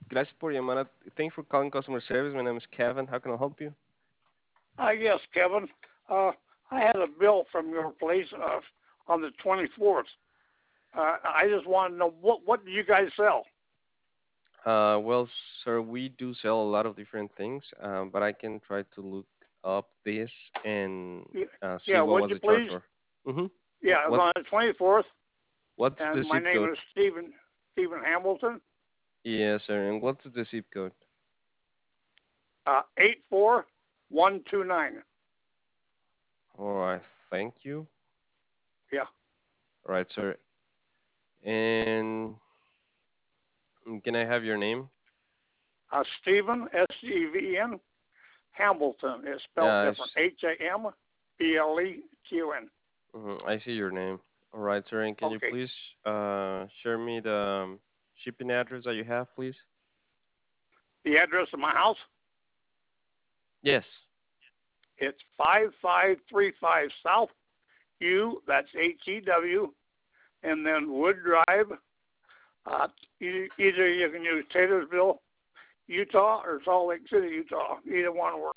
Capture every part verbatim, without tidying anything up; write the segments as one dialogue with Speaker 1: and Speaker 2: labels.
Speaker 1: Gracias por llamar. A, thanks for calling customer service. My name is Kevin. How can I help you?
Speaker 2: Uh, yes, Kevin. Uh, I had a bill from your place uh, on the twenty-fourth. Uh, I just want to know what what do you guys sell?
Speaker 1: Uh, well, sir, we do sell a lot of different things, um, but I can try to look up this and uh, see
Speaker 2: Yeah,
Speaker 1: what
Speaker 2: would
Speaker 1: was
Speaker 2: you
Speaker 1: the charge
Speaker 2: please?
Speaker 1: for. Mm-hmm.
Speaker 2: Yeah, it was
Speaker 1: What
Speaker 2: on the twenty-fourth,
Speaker 1: What's
Speaker 2: and
Speaker 1: the
Speaker 2: my
Speaker 1: zip
Speaker 2: name
Speaker 1: code?
Speaker 2: is Stephen Stephen Hamilton.
Speaker 1: Yes, sir. And what's the zip code?
Speaker 2: Uh, eight four one two nine.
Speaker 1: All right. Thank you.
Speaker 2: Yeah.
Speaker 1: All right, sir. And can I have your name?
Speaker 2: Uh, Stephen S E V E N Hamilton. It's spelled
Speaker 1: Yeah, I,
Speaker 2: different. H A M B L E Q N.
Speaker 1: mm-hmm, I see your name. All right, sir. And can you
Speaker 2: Okay.
Speaker 1: please uh, share me the um, shipping address that you have, please?
Speaker 2: The address of my house.
Speaker 1: Yes.
Speaker 2: It's five five three five South U. That's H E W, and then Wood Drive. Uh, e- either you can use Taylorsville, Utah, or Salt Lake City, Utah. Either one will work.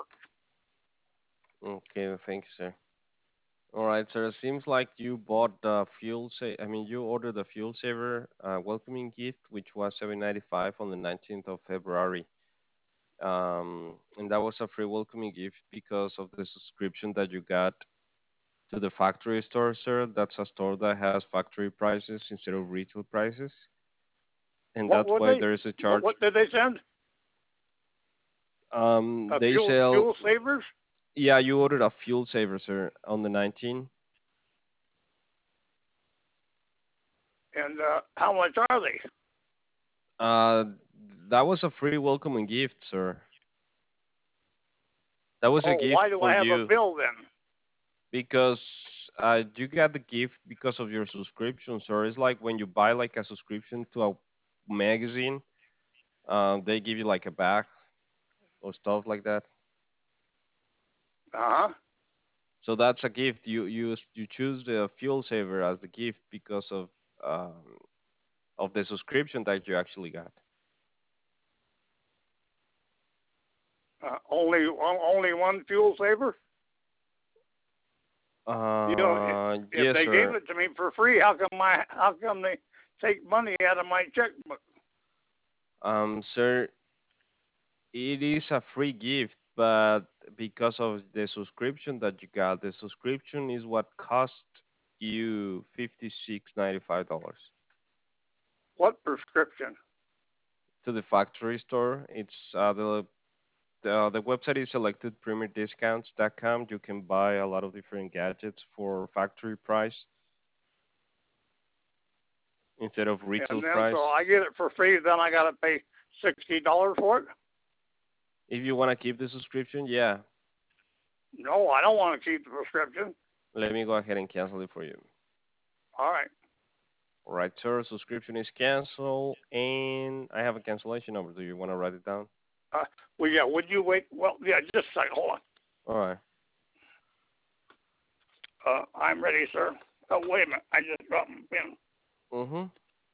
Speaker 1: Okay, thank you, sir. All right, sir. It seems like you bought the fuel sa- I mean, you ordered the fuel saver uh, welcoming gift, which was seven ninety five on the nineteenth of February. Um, and that was a free welcoming gift because of the subscription that you got to the factory store, sir. That's a store that has factory prices instead of retail prices, and
Speaker 2: What
Speaker 1: that's
Speaker 2: would
Speaker 1: why
Speaker 2: they?
Speaker 1: there is a
Speaker 2: What,
Speaker 1: charge.
Speaker 2: what did they send?
Speaker 1: Um,
Speaker 2: Uh,
Speaker 1: they
Speaker 2: fuel
Speaker 1: sell.
Speaker 2: fuel savers.
Speaker 1: Yeah, you ordered a fuel saver, sir, on the nineteenth.
Speaker 2: And uh, how much are they?
Speaker 1: Uh, that was a free welcoming gift, sir. That was a
Speaker 2: Oh,
Speaker 1: gift
Speaker 2: why do
Speaker 1: for
Speaker 2: I have a
Speaker 1: you
Speaker 2: bill then?
Speaker 1: because uh, you got the gift because of your subscription, sir. It's like when you buy like a subscription to a magazine, uh, they give you like a bag or stuff like that.
Speaker 2: Uh huh.
Speaker 1: So that's a gift. You you you choose the fuel saver as the gift because of um, of the subscription that you actually got.
Speaker 2: Uh, only only one fuel saver. You know,
Speaker 1: Uh,
Speaker 2: if
Speaker 1: yes,
Speaker 2: they gave
Speaker 1: sir.
Speaker 2: it to me for free, how come my how come they take money out of my checkbook?
Speaker 1: Um, sir, it is a free gift, but because of the subscription that you got, the subscription is what cost you fifty six ninety five dollars
Speaker 2: What prescription?
Speaker 1: to the factory store. It's uh, the the the website is selected premier discounts dot com. You can buy a lot of different gadgets for factory price instead of retail
Speaker 2: And then
Speaker 1: price.
Speaker 2: so I get it for free. Then I got to pay sixty dollars for it.
Speaker 1: If you want to keep the subscription, yeah,
Speaker 2: No, I don't want to keep the prescription.
Speaker 1: let me go ahead and cancel it for you.
Speaker 2: All right.
Speaker 1: All right, sir. Subscription is canceled, and I have a cancellation number. Do you want to write it down?
Speaker 2: Uh, well, yeah. Would you wait? Well, yeah. Just a second. Hold on.
Speaker 1: All right.
Speaker 2: Uh, I'm ready, sir. Oh, wait a minute. I just dropped my pen.
Speaker 1: Mhm.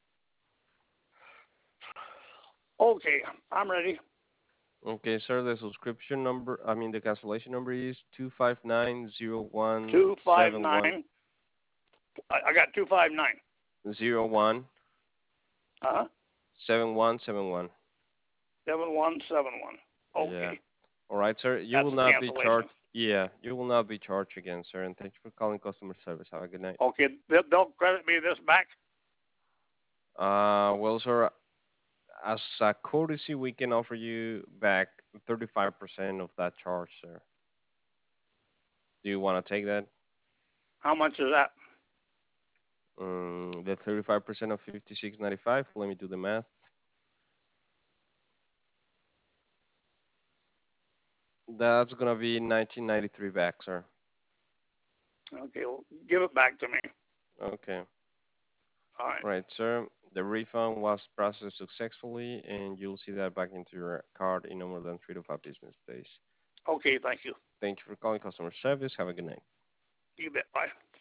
Speaker 2: Okay, I'm ready.
Speaker 1: Okay, sir. The subscription number, I mean, the cancellation number is two five nine zero one
Speaker 2: Two five
Speaker 1: seven one
Speaker 2: nine. I, I got two five nine.
Speaker 1: zero one
Speaker 2: Uh huh.
Speaker 1: seven one seven one.
Speaker 2: Seven one seven one.
Speaker 1: Yeah.
Speaker 2: Okay,
Speaker 1: All right, sir. You
Speaker 2: that's
Speaker 1: will
Speaker 2: a
Speaker 1: not be charged.
Speaker 2: cancellation.
Speaker 1: Yeah, you will not be charged again, sir. And thank you for calling customer service. Have a good night.
Speaker 2: Okay, they'll, they'll credit me this back.
Speaker 1: Uh, well, sir, as a courtesy, we can offer you back thirty-five percent of that charge, sir. Do you want to take that?
Speaker 2: How much is that?
Speaker 1: Um, the thirty-five percent of fifty-six ninety-five. Let me do the math. That's gonna be nineteen ninety-three back, sir.
Speaker 2: Okay, well, give it back to me.
Speaker 1: Okay.
Speaker 2: All right.
Speaker 1: Right, sir. The refund was processed successfully, and you'll see that back into your card in no more than three to five business days.
Speaker 2: Okay, thank you.
Speaker 1: Thank you for calling customer service. Have a good night.
Speaker 2: You bet. Bye.